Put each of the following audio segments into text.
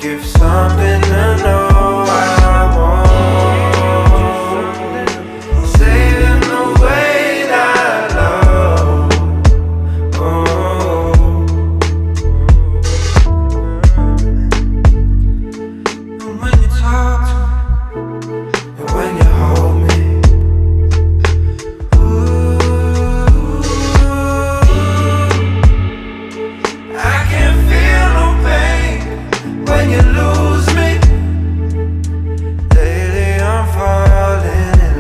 Give something to know I want. Saving the way that I love. Oh. And when you talk to me, and when you hold me, ooh, I can feel no pain when you lose me. Lately I'm falling in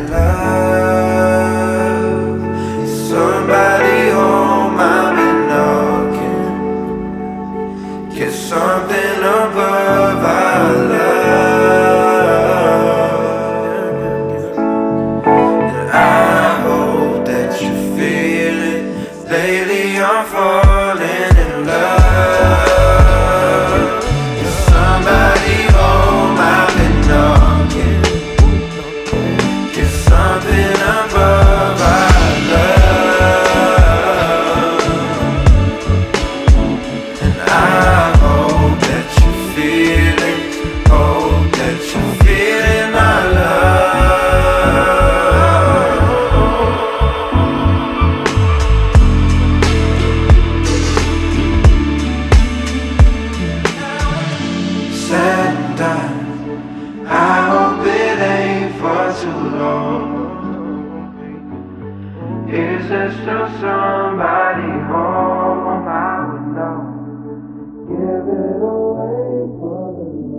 love. Is somebody home? I've been knocking. Get something above our love. And I hope that you feel it. Lately I'm falling in love. Is somebody home? I've been knocking. Get something above our love. And I hope that you feel it. Hope that you're feeling our love. Said and done. I hope it ain't for too long. Is there still somebody home? I would know. Give it away for the